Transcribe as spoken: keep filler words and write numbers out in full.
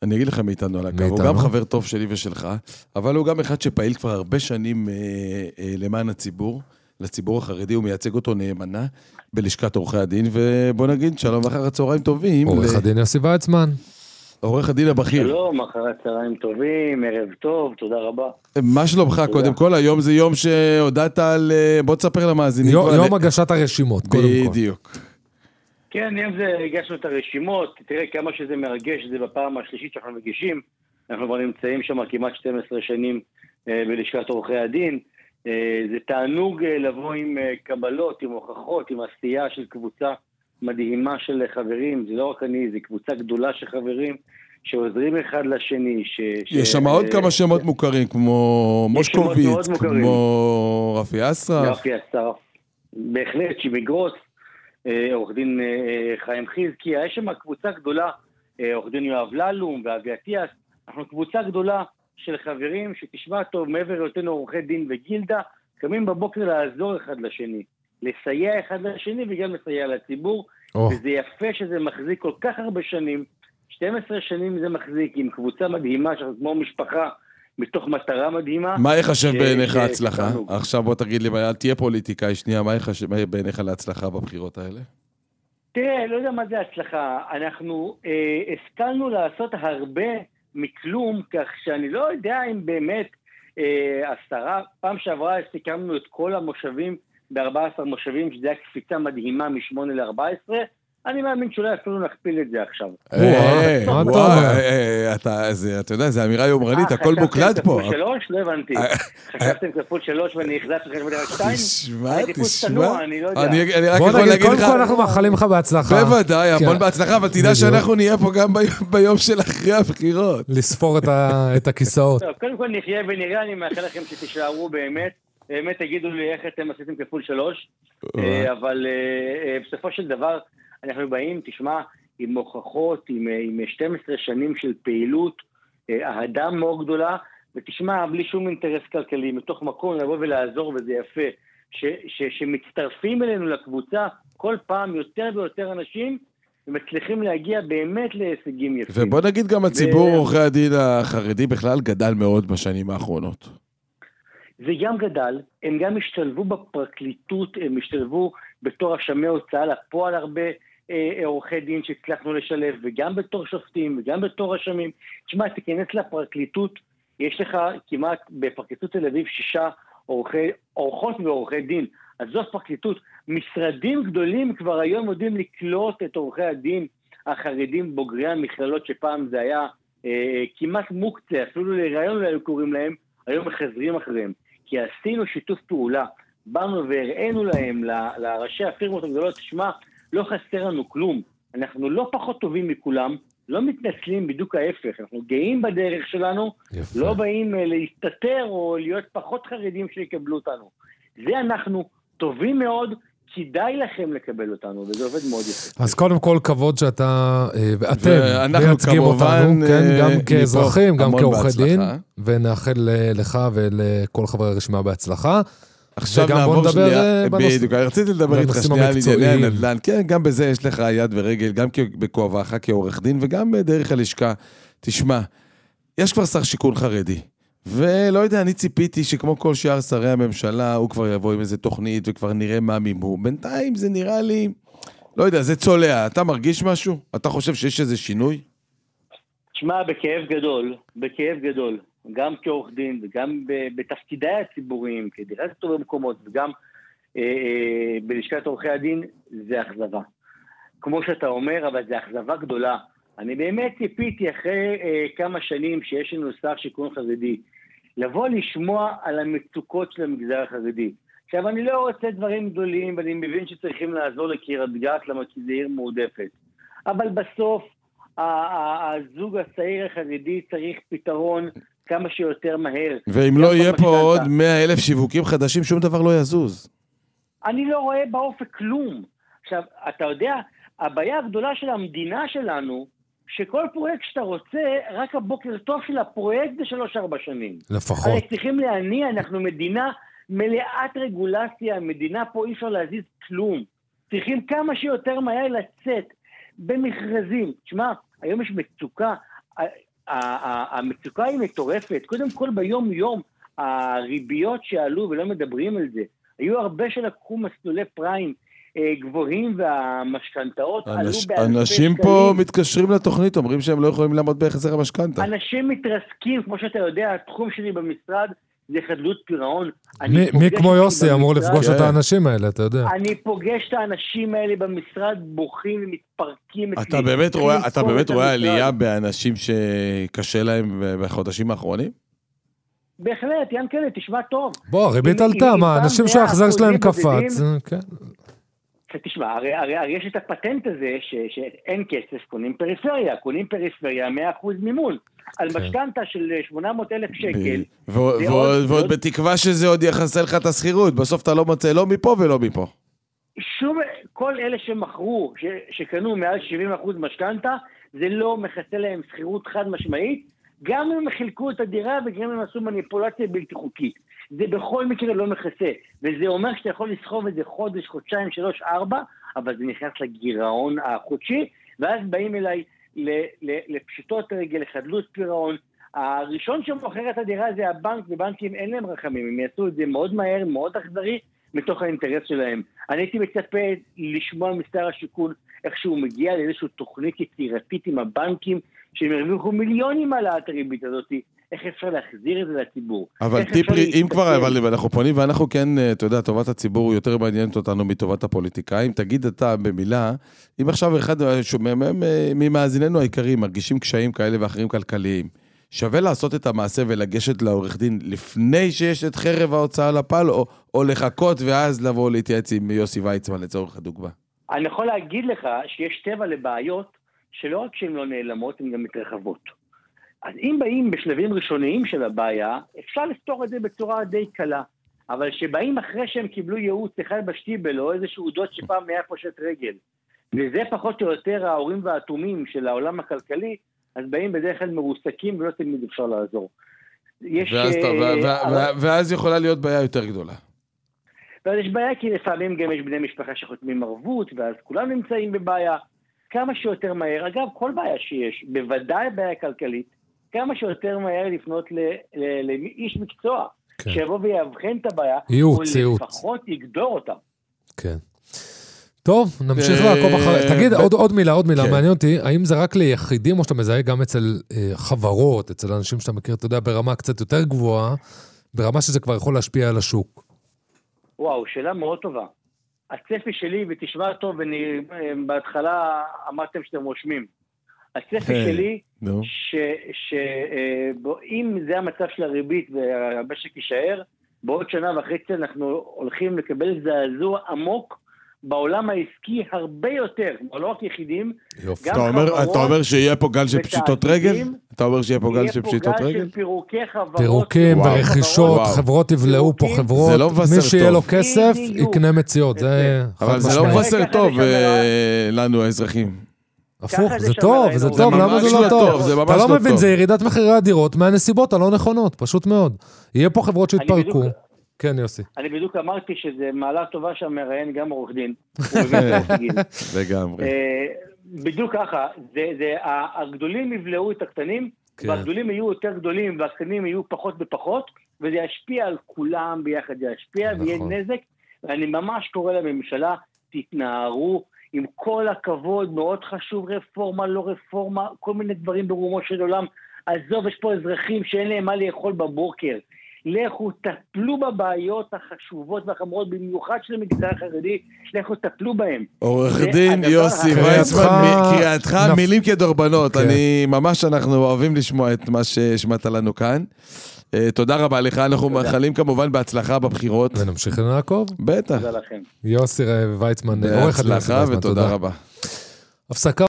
אני אגיד לך מאיתנו על הקו, הוא גם חבר טוב שלי ושלך, אבל הוא גם אחד שפעיל כבר הרבה שנים אה, אה, למען הציבור, לציבור החרדי, הוא מייצג אותו נאמנה בלשכת עורכי הדין, ובוא נגיד שלום אחר הצהריים טובים. עורך הדין יוסי ויצמן. עורך הדין הבכיר. שלום, אחר הצהריים טובים, ערב טוב, תודה רבה. מה שלומך? קודם כל, היום זה יום שהודעת על, בוא תספר למאזינים. יום הגשת הרשימות, קודם כל. בדיוק. כן, היום זה הגשנו את הרשימות, תראה כמה שזה מרגש, זה בפעם השלישית שאנחנו מגישים, אנחנו כבר נמצאים שם כמעט שתים עשרה שנים בלשכת עורכי הדין, זה תענוג לבוא עם קבלות, עם הוכחות, עם עשייה של קבוצה מדהימה של חברים, זה לא רק אני, זה קבוצה גדולה של חברים שעוזרים אחד לשני. ש... יש שם עוד כמה שמות מוכרים, כמו מושקוביץ, כמו רפי אסרף. רפי אסרף, בהחלט, שימי גרוס, עורך דין חיים חזקי, יש שם קבוצה גדולה, עורך דין יואב ללום ואבי עטיאס, אנחנו קבוצה גדולה של חברים שתשמע טוב, מעבר היותנו עורכי דין וגילדה, קמים בבוקר לעזור אחד לשני, לסייע אחד לשני וגם לסייע לציבור, oh. וזה יפה שזה מחזיק כל כך הרבה שנים, שתים עשרה שנים זה מחזיק עם קבוצה מדהימה, כמו משפחה, מתוך מטרה מדהימה. מה יחשב בעיניך ההצלחה? עכשיו בוא תגיד לי, אל תהיה פוליטיקאי שנייה, מה יחשב בעיניך להצלחה בבחירות האלה? תראה, לא יודע מה זה הצלחה, אנחנו אה, השכלנו לעשות הרבה מכלום, כך שאני לא יודע אם באמת אה, עשרה, פעם שעברה סיכמנו את כל המושבים, ב-ארבעה עשר מושבים, שזה היה קפיצה מדהימה מ-שמונה ל-ארבע עשרה, אני מאמין שאולי אפילו נכפיל את זה עכשיו. אתה יודע, זו אמירה יומרנית, הכל מוקלט פה. חשבתם כפול שלוש? לא הבנתי. חשבתם כפול שלוש ואני החזרתי לכם בדרך שתיים? תשמע, תשמע. אני לא יודע. בוא נגיד, קודם כל אנחנו מאחלים לך בהצלחה. בוודאי, המון בהצלחה, אבל תדע שאנחנו נהיה פה גם ביום של אחרי הבחירות. לספור את הכיסאות. קודם כל נחיה ונראה, אני מאחל לכם שתישארו באמת. באמת תגידו לי איך אתם עשיתם כפול שלוש, אבל בסופו של דבר אנחנו באים, תשמע, עם הוכחות, עם, עם שתים עשרה שנים של פעילות, אהדה מאוד גדולה, ותשמע, בלי שום אינטרס כלכלי, מתוך מקום לבוא ולעזור, וזה יפה, ש, ש, שמצטרפים אלינו לקבוצה, כל פעם יותר ויותר אנשים, ומצליחים להגיע באמת להישגים יפים. ובוא נגיד גם הציבור ו... עורכי הדין החרדי בכלל גדל מאוד בשנים האחרונות. זה גם גדל, הם גם השתלבו בפרקליטות, הם השתלבו בתור רשמי הוצאה לפועל הרבה אה, עורכי דין שהצלחנו לשלב, וגם בתור שופטים, וגם בתור רשמים. תשמע, תיכנס לפרקליטות, יש לך כמעט בפרקליטות תל אביב שישה עורכי, עורכות ועורכי דין, אז זאת פרקליטות. משרדים גדולים כבר היום יודעים לקלוט את עורכי הדין החרדים בוגרי המכללות, שפעם זה היה אה, כמעט מוקצה, אפילו לרעיון לא היו קוראים להם, היום מחזרים אחריהם. כי עשינו שיתוף פעולה, באנו והראינו להם, לראשי הפירמות הגדולות, תשמע, לא חסר לנו כלום, אנחנו לא פחות טובים מכולם, לא מתנצלים בדיוק ההפך, אנחנו גאים בדרך שלנו, יפה. לא באים להסתתר או להיות פחות חרדים שיקבלו אותנו. זה אנחנו טובים מאוד, כדאי לכם לקבל אותנו, וזה עובד מאוד יפה. אז קודם כל כבוד שאתה, ואתם מייצגים אותנו, גם כאזרחים, גם כעורכי דין, ונאחל לך ולכל חברי הרשימה בהצלחה. עכשיו נעבור שנייה, בדיוק, רציתי לדבר איתך שנייה על ענייני הנדל"ן, כן, גם בזה יש לך יד ורגל, גם בכובעך כעורך דין, וגם בדרך הלשכה. תשמע, יש כבר שר שיכון חרדי, ולא יודע, אני ציפיתי שכמו כל שאר שרי הממשלה, הוא כבר יבוא עם איזה תוכנית, וכבר נראה מה מימו. בינתיים זה נראה לי, לא יודע, זה צולע. אתה מרגיש משהו? אתה חושב שיש איזה שינוי? תשמע, בכאב גדול, בכאב גדול. גם כעורך דין וגם בתפקידי הציבוריים, כדירקטור במקומות, וגם אה, אה, בלשכת עורכי הדין, זה אכזבה. כמו שאתה אומר, אבל זה אכזבה גדולה. אני באמת ציפיתי אחרי אה, כמה שנים שיש לנו שר שיכון חרדי, לבוא לשמוע על המצוקות של המגזר החרדי. עכשיו, אני לא רוצה דברים גדולים, ואני מבין שצריכים לעזור לקריית גת, למה כי זה עיר מועדפת. אבל בסוף, הזוג הצעיר החרדי צריך פתרון כמה שיותר מהר. ואם לא יהיה פה עוד מאה אלף שיווקים חדשים, שום דבר לא יזוז. אני לא רואה באופק כלום. עכשיו, אתה יודע, הבעיה הגדולה של המדינה שלנו, שכל פרויקט שאתה רוצה, רק הבוקר טוב של הפרויקט זה שלוש ארבע שנים. לפחות. הרי צריכים להניע, אנחנו מדינה מלאת רגולציה, המדינה פה אי אפשר להזיז כלום. צריכים כמה שיותר מהר לצאת במכרזים. תשמע, היום יש מצוקה, המצוקה היא מטורפת. קודם כל ביום יום, הריביות שעלו ולא מדברים על זה, היו הרבה שלקחו מסלולי פריים גבוהים והמשכנתאות עלו באלפי שקלים. אנשים פה מתקשרים לתוכנית, אומרים שהם לא יכולים לעמוד בהחזר המשכנתה. אנשים מתרסקים, כמו שאתה יודע, התחום שלי במשרד זה חדלות פירעון. מי כמו יוסי אמור לפגוש את האנשים האלה, אתה יודע. אני פוגש את האנשים האלה במשרד, בוכים ומתפרקים. אתה באמת רואה עלייה באנשים שקשה להם בחודשים האחרונים? בהחלט, ינקלה, תשמע טוב. בוא, הריבית עלתה, מה, אנשים שההחזר שלהם קפץ, כן. תשמע, הרי, הרי, הרי יש את הפטנט הזה ש, שאין כסף, קונים פריפריה, קונים פריפריה מאה אחוז מימון, על משכנתה של שמונה מאות אלף שקל. ועוד בתקווה שזה עוד יחסה לך את הסחירות, בסוף אתה לא מוצא לא מפה ולא מפה. שום, כל אלה שמכרו, ש, שקנו מעל שבעים אחוז משכנתה, זה לא מכסה להם סחירות חד משמעית, גם אם הם חילקו את הדירה וגם אם הם עשו מניפולציה בלתי חוקית. זה בכל מקרה לא מכסה, וזה אומר שאתה יכול לסחוב את זה חודש, חודשיים, שלוש, ארבע, אבל זה נכנס לגירעון החודשי, ואז באים אליי לפשיטות רגל, לחדלות פירעון. הראשון שמוכר את הדירה זה הבנק, ובנקים אין להם רחמים, הם יעשו את זה מאוד מהר, מאוד אכזרי, מתוך האינטרס שלהם. אני הייתי מצפה לשמוע משר השיכון, איך שהוא מגיע לאיזושהי תוכנית יצירתית עם הבנקים, שהם הרוויחו מיליונים על הריבית הזאת, איך אפשר להחזיר את זה לציבור. אבל טיפרי, אם כבר, אבל אנחנו פונים, ואנחנו כן, אתה יודע, טובת הציבור יותר מעניינת אותנו מטובת הפוליטיקאים. תגיד אתה במילה, אם עכשיו אחד ממאזיננו העיקריים מרגישים קשיים כאלה ואחרים כלכליים, שווה לעשות את המעשה ולגשת לעורך דין לפני שיש את חרב ההוצאה לפעל, או, או לחכות ואז לבוא להתייעץ עם יוסי ויצמן לצורך הדוגמה? אני יכול להגיד לך שיש טבע לבעיות שלא רק שהן לא נעלמות, הן גם מתרחבות. אז אם באים בשלבים ראשוניים של הבעיה, אפשר לפתור את זה בצורה די קלה. אבל שבאים אחרי שהם קיבלו ייעוץ אחד בשטיבל, או איזשהו דוד שפעם היה פושט רגל, וזה פחות או יותר ההורים והאטומים של העולם הכלכלי, אז באים בדרך כלל מרוסקים ולא תמיד אפשר לעזור. יש, ואז, uh, ו- ו- ו- ואז יכולה להיות בעיה יותר גדולה. ואז יש בעיה כי לפעמים גם יש בני משפחה שחותמים ערבות, ואז כולם נמצאים בבעיה. כמה שיותר מהר, אגב, כל בעיה שיש, בוודאי בעיה כלכלית, כמה שיותר מהר לפנות לאיש מקצוע, כן. שיבוא ויאבחן את הבעיה, ייעוץ, ייעוץ. ולפחות יגדור אותה. כן. טוב, נמשיך לעקוב אחרי. תגיד, עוד, עוד מילה, עוד מילה, כן. מעניין אותי, האם זה רק ליחידים, או שאתה מזהה גם אצל אה, חברות, אצל אנשים שאתה מכיר, אתה יודע, ברמה קצת יותר גבוהה, ברמה שזה כבר יכול להשפיע על השוק? וואו, שאלה מאוד טובה. הצפי שלי, ותשמע טוב, ואני בהתחלה אמרתם שאתם רושמים, הצפי שלי, שאם זה המצב של הריבית והמשק יישאר, בעוד שנה וחצי אנחנו הולכים לקבל זעזוע עמוק בעולם העסקי הרבה יותר, לא רק יחידים, גם חברות. אתה אומר שיהיה פה גל של פשיטות רגל? אתה אומר שיהיה פה גל של פשיטות רגל? יהיה פה גל של פירוקי חברות. פירוקים ורכישות, חברות יבלעו פה חברות. מי שיהיה לו כסף, יקנה מציאות. אבל זה לא מבשר טוב לנו האזרחים. הפוך, זה טוב, זה טוב, למה זה לא טוב? אתה לא מבין, זה ירידת מחירי הדירות מהנסיבות הלא נכונות, פשוט מאוד. יהיה פה חברות שהתפרקו. כן, יוסי. אני בדיוק אמרתי שזה מעלה טובה שהמראיין גם עורך דין. לגמרי. בדיוק ככה, הגדולים יבלעו את הקטנים, והגדולים יהיו יותר גדולים, והקטנים יהיו פחות ופחות, וזה ישפיע על כולם ביחד, זה ישפיע ויהיה נזק, ואני ממש קורא לממשלה, תתנערו, עם כל הכבוד, מאוד חשוב רפורמה, לא רפורמה, כל מיני דברים ברומו של עולם. עזוב, יש פה אזרחים שאין להם מה לאכול בבוקר. לכו, תטפלו בבעיות החשובות והחמורות, במיוחד של המגזר החרדי, לכו, תטפלו בהם. עורך דין יוסי ויצמן, קריאתך מילים כדורבנות. אני ממש, אנחנו אוהבים לשמוע את מה ששמעת לנו כאן. תודה רבה לך, אנחנו מאחלים כמובן בהצלחה בבחירות. ונמשיך לעקוב. בטח. תודה לכם. יוסי ויצמן, בהצלחה ותודה רבה. הפסקה.